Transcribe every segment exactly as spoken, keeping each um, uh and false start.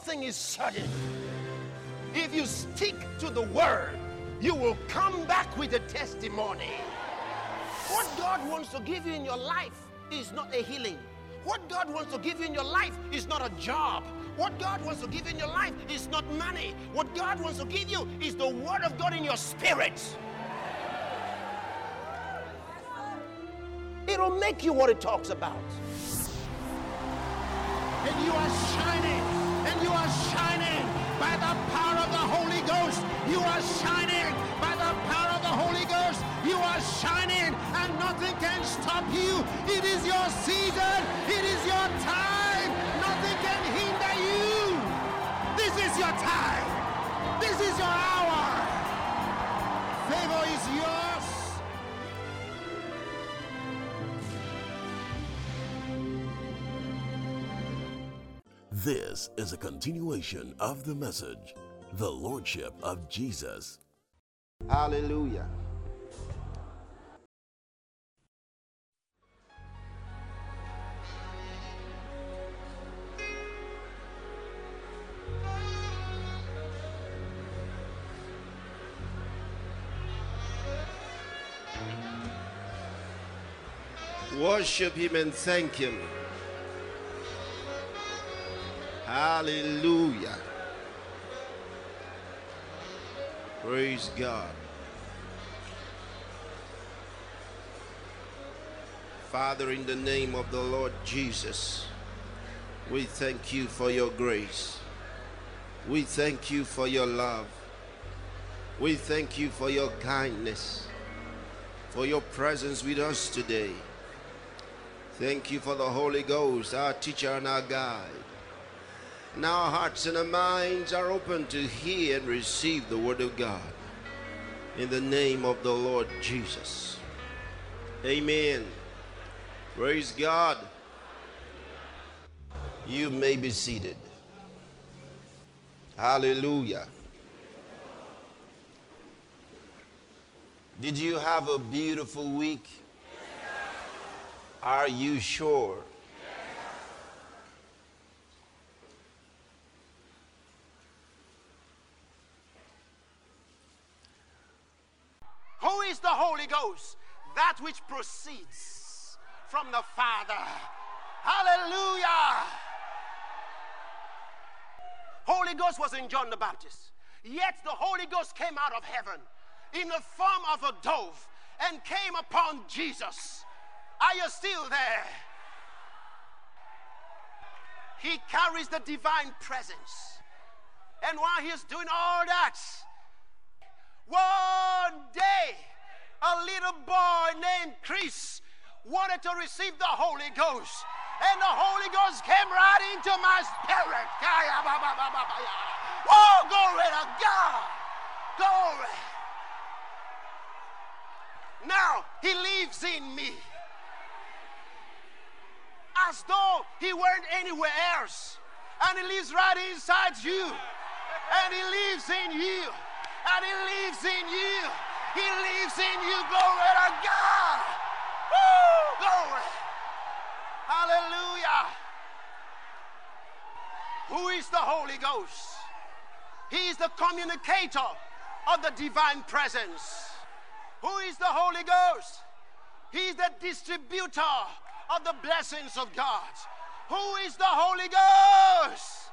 thing is certain. If you stick to the word, you will come back with a testimony. What God wants to give you in your life is not a healing. What God wants to give you in your life is not a job. What God wants to give you in your life is not money. What God wants to give you is the word of God in your spirit. It'll make you what it talks about. And you are shining, and you are shining by the power of the Holy Ghost. You are shining by the power of the Holy Ghost. You are shining, and nothing can stop you. It is your season. It is your time. Nothing can hinder you. This is your time. This is your hour. Favor is yours. This is a continuation of the message, The Lordship of Jesus. Hallelujah. Worship him and thank him. Hallelujah. Praise God. Father, in the name of the Lord Jesus, we thank you for your grace. We thank you for your love. We thank you for your kindness, for your presence with us today. Thank you for the Holy Ghost, our teacher and our guide. Now our hearts and our minds are open to hear and receive the word of God. In the name of the Lord Jesus. Amen. Praise God. You may be seated. Hallelujah. Did you have a beautiful week? Are you sure? Who is the Holy Ghost? That which proceeds from the Father. Hallelujah. Holy Ghost was in John the Baptist. Yet the Holy Ghost came out of heaven in the form of a dove and came upon Jesus. Are you still there? He carries the divine presence. And while he's doing all that, one day, a little boy named Chris wanted to receive the Holy Ghost. And the Holy Ghost came right into my spirit. Oh, glory to God. Glory. Now, he lives in me. As though he weren't anywhere else. And he lives right inside you. And he lives in you. And he lives in you. He lives in you. Glory to God. Woo! Glory. Hallelujah. Who is the Holy Ghost? He is the communicator of the divine presence. Who is the Holy Ghost? He is the distributor of the blessings of God. Who is the Holy Ghost?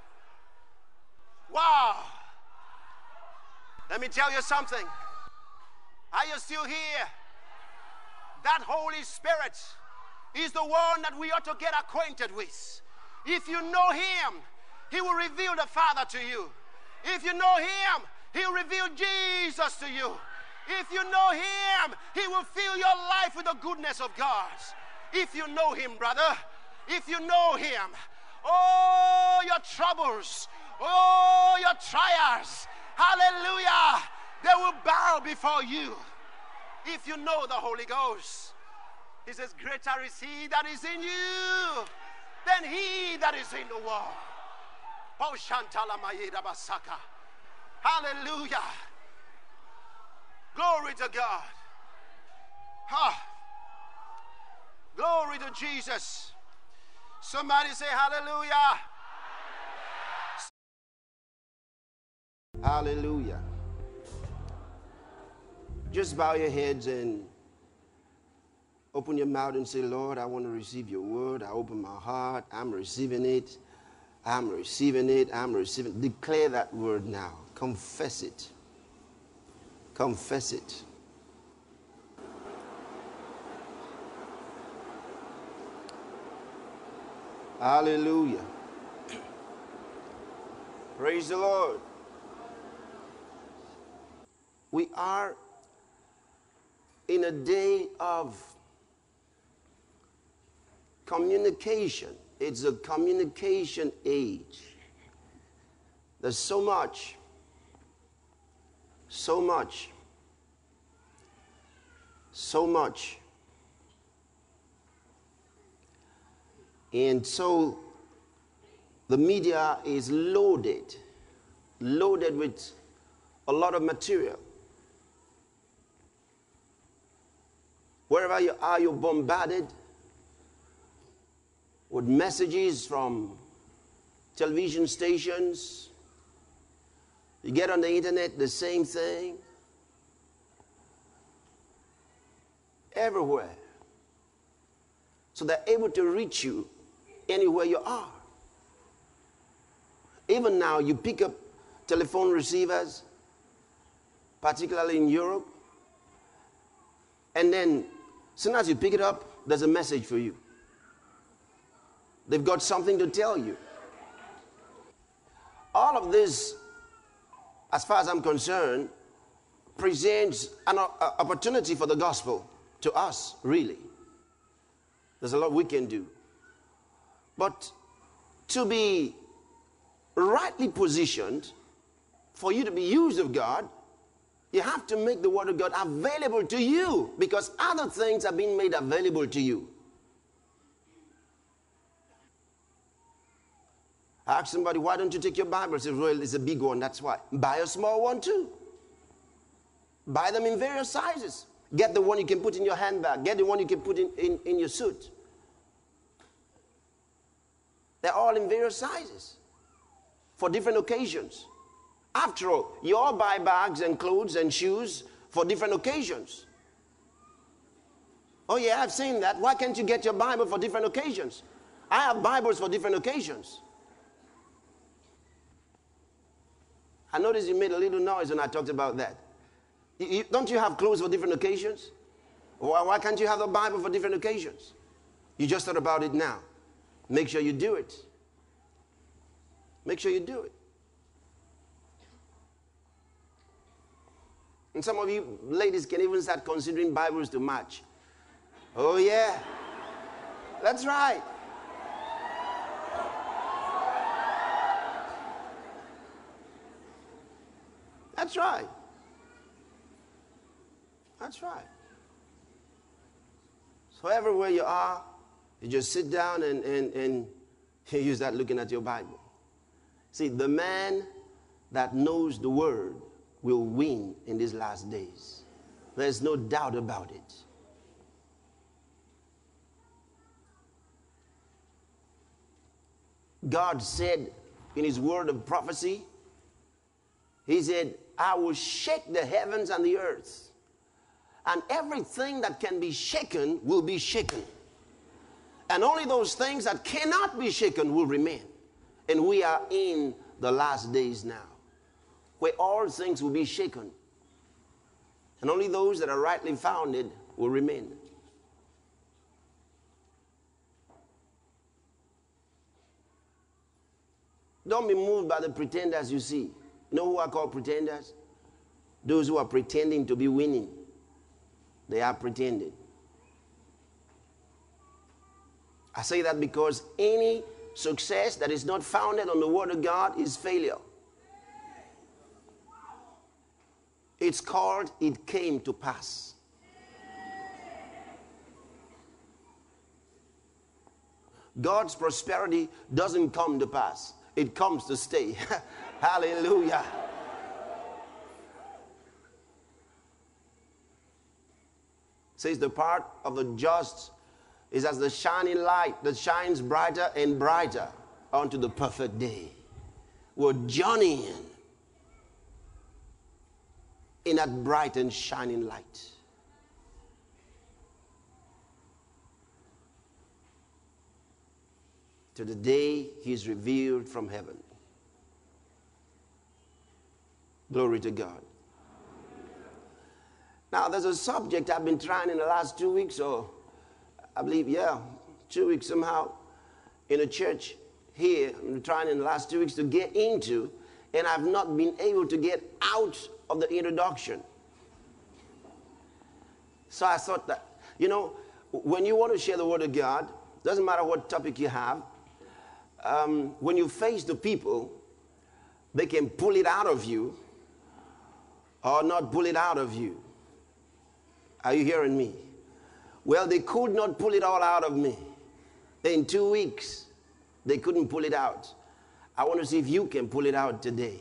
Wow. Let me tell you something. Are you still here? That Holy Spirit is the one that we ought to get acquainted with. If you know him, he will reveal the Father to you. If you know him, he'll reveal Jesus to you. If you know him, he will fill your life with the goodness of God. If you know him, brother, if you know him, oh, your troubles, oh, your trials, hallelujah, they will bow before you. If you know the Holy Ghost, he says, greater is he that is in you than he that is in the world. Hallelujah. Glory to God. Ah. Glory to Jesus. Somebody say hallelujah. Hallelujah. Just bow your heads and open your mouth and say, Lord, I want to receive your word. I open my heart. I'm receiving it. I'm receiving it. I'm receiving it. Declare that word now. Confess it. Confess it. Hallelujah. Praise the Lord. We are in a day of communication. It's a communication age. There's so much, so much, so much. And so the media is loaded, loaded with a lot of material. Wherever you are, you're bombarded with messages from television stations. You get on the internet, the same thing. Everywhere. So they're able to reach you anywhere you are. Even now, you pick up telephone receivers, particularly in Europe, and then as soon as you pick it up, there's a message for you. They've got something to tell you. All of this, as far as I'm concerned, presents an opportunity for the gospel to us, really. There's a lot we can do. But to be rightly positioned, for you to be used of God, you have to make the word of God available to you, because other things are being made available to you. I asked somebody, why don't you take your Bible? I said, well, it's a big one, that's why. Buy a small one too. Buy them in various sizes. Get the one you can put in your handbag. Get the one you can put in, in, in your suit. They're all in various sizes for different occasions. After all, you all buy bags and clothes and shoes for different occasions. Oh yeah, I've seen that. Why can't you get your Bible for different occasions? I have Bibles for different occasions. I noticed you made a little noise when I talked about that. You, you, don't you have clothes for different occasions? Why, why can't you have a Bible for different occasions? You just thought about it now. Make sure you do it. Make sure you do it. And some of you ladies can even start considering Bibles to match. Oh yeah, that's right. That's right. That's right. So everywhere you are, you just sit down and, and, and you start looking at your Bible. See, the man that knows the word will win in these last days. There's no doubt about it. God said in his word of prophecy, he said, I will shake the heavens and the earth, and everything that can be shaken will be shaken. And only those things that cannot be shaken will remain. And we are in the last days now, where all things will be shaken. And only those that are rightly founded will remain. Don't be moved by the pretenders you see. You know who are called pretenders? Those who are pretending to be winning. They are pretending. I say that because any success that is not founded on the word of God is failure. It's called, it came to pass. God's prosperity doesn't come to pass. It comes to stay. Hallelujah. Says the part of the just is as the shining light that shines brighter and brighter unto the perfect day. We're journeying. in that bright and shining light. To the day he is revealed from heaven. Glory to God. Now, there's a subject I've been trying in the last two weeks, or I believe, yeah, two weeks somehow, in a church here. I'm trying in the last two weeks to get into, and I've not been able to get out of the introduction. So I thought that, you know, when you want to share the Word of God, doesn't matter what topic you have, um, when you face the people, they can pull it out of you or not pull it out of you. Are you hearing me? Well, they could not pull it all out of me. In two weeks, they couldn't pull it out. I want to see if you can pull it out today.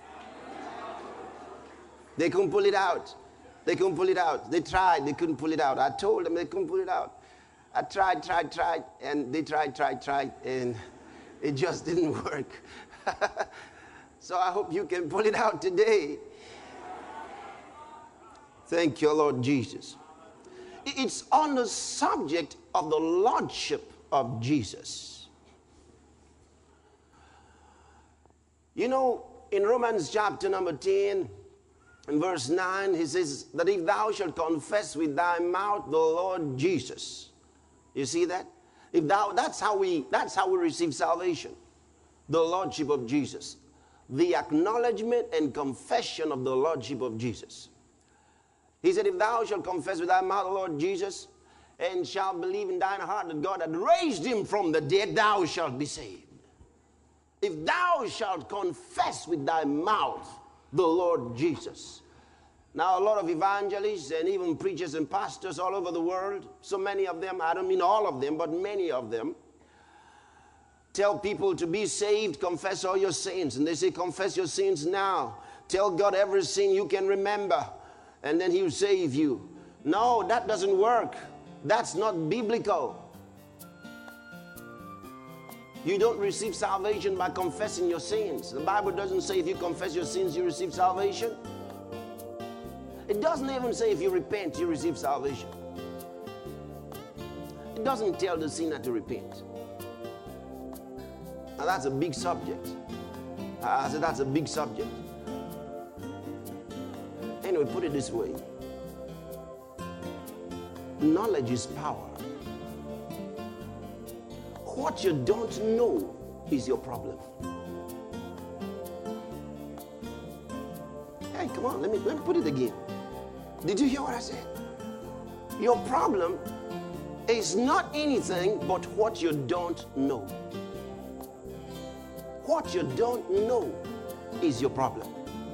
They couldn't pull it out. They couldn't pull it out. They tried. They couldn't pull it out. I told them they couldn't pull it out. I tried, tried, tried, and they tried, tried, tried, and it just didn't work. So I hope you can pull it out today. Thank you, Lord Jesus. It's on the subject of the Lordship of Jesus. You know, in Romans chapter number ten, in verse nine, he says that if thou shalt confess with thy mouth the Lord Jesus. You see that? If thou, that's how we, that's how we receive salvation. The Lordship of Jesus. The acknowledgement and confession of the Lordship of Jesus. He said, if thou shalt confess with thy mouth the Lord Jesus, and shalt believe in thine heart that God had raised him from the dead, thou shalt be saved. If thou shalt confess with thy mouth the Lord Jesus. Now, a lot of evangelists and even preachers and pastors all over the world, so many of them, I don't mean all of them, but many of them, tell people to be saved, confess all your sins. And they say, confess your sins now. Tell God every sin you can remember, and then he will save you. No, that doesn't work. That's not biblical. You don't receive salvation by confessing your sins. The Bible doesn't say if you confess your sins, you receive salvation. It doesn't even say if you repent, you receive salvation. It doesn't tell the sinner to repent. Now that's a big subject. I said that's a big subject. Anyway, put it this way. Knowledge is power. What you don't know is your problem. Hey, come on, let me, let me put it again. Did you hear what I said? Your problem is not anything but what you don't know. What you don't know is your problem.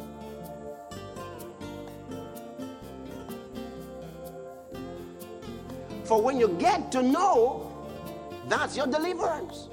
For when you get to know, that's your deliverance.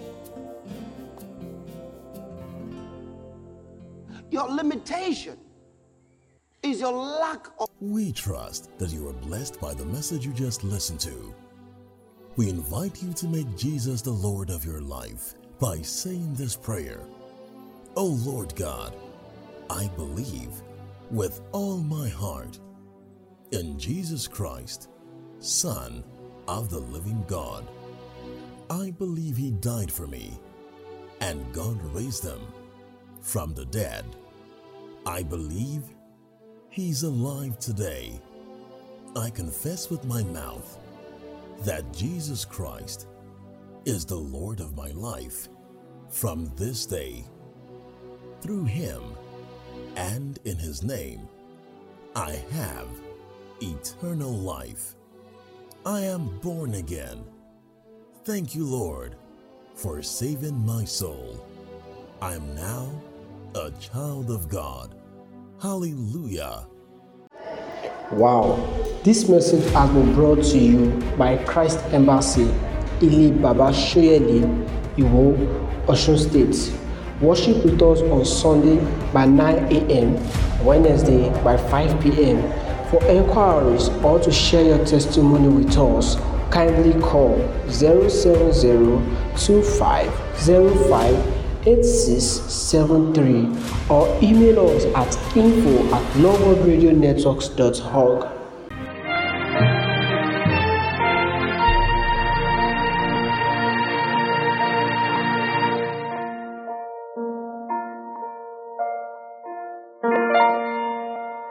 Your limitation is your lack of... We trust that you are blessed by the message you just listened to. We invite you to make Jesus the Lord of your life by saying this prayer. O Lord God, I believe with all my heart in Jesus Christ, Son of the living God. I believe he died for me, and God raised him from the dead. I believe he's alive today. I confess with my mouth that Jesus Christ is the Lord of my life from this day. Through him and in his name, I have eternal life. I am born again. Thank you, Lord, for saving my soul. I am now a child of God. Hallelujah. Wow. This message has been brought to you by Christ Embassy, Ili Baba Shoyeli, Iwo, Osun State. Worship with us on Sunday by nine a.m., Wednesday by five p.m. For inquiries or to share your testimony with us, kindly call zero seven zero two five zero five eight six seven three or email us at info at loveworldradionetworks dot org.